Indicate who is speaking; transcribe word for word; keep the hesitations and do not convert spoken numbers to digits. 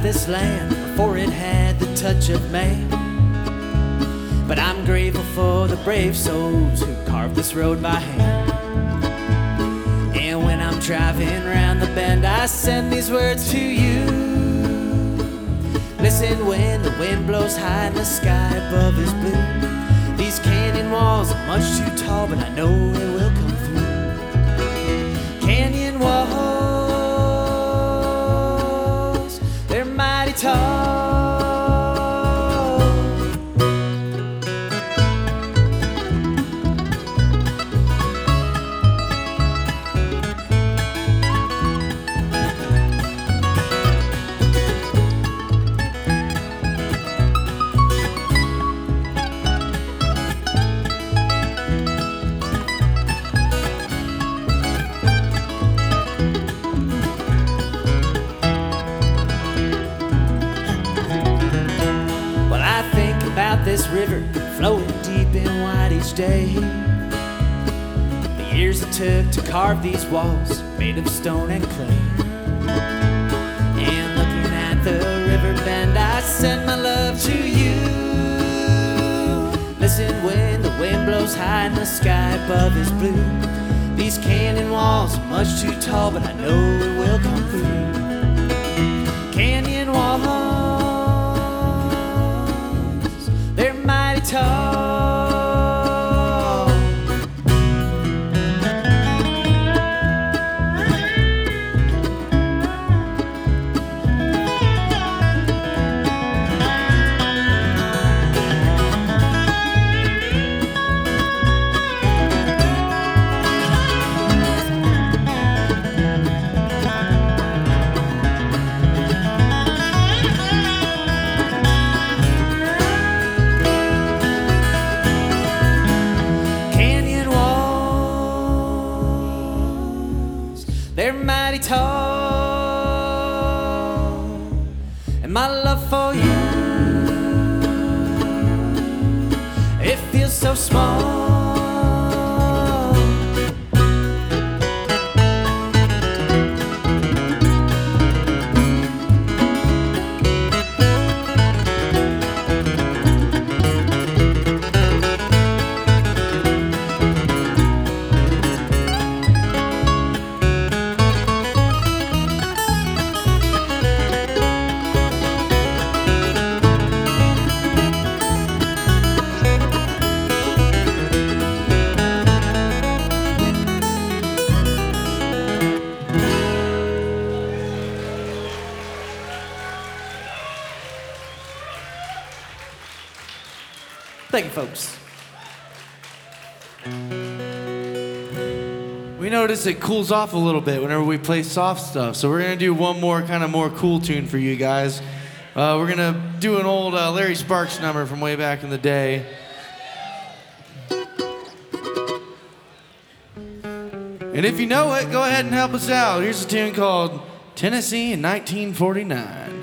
Speaker 1: this land before it had the touch of man. But I'm grateful for the brave souls who carved this road by hand. And when I'm driving round the bend, I send these words to you. Listen when the wind blows high and the sky above is blue. These canyon walls are much too tall, but I know it will come through. Canyon walls, they're mighty tall. This river flowing deep and wide each day. The years it took to carve these walls made of stone and clay. And looking at the river bend, I send my love to you. Listen when the wind blows high and the sky above is blue. These canyon walls are much too tall, but I know it will come through. Canyon walls, tall. They're mighty tall, and my love for you, it feels so small. Thank you, folks.
Speaker 2: We notice it cools off a little bit whenever we play soft stuff, so we're gonna do one more kind of more cool tune for you guys. Uh, we're gonna do an old uh, Larry Sparks number from way back in the day. And if you know it, go ahead and help us out. Here's a tune called Tennessee in nineteen forty-nine.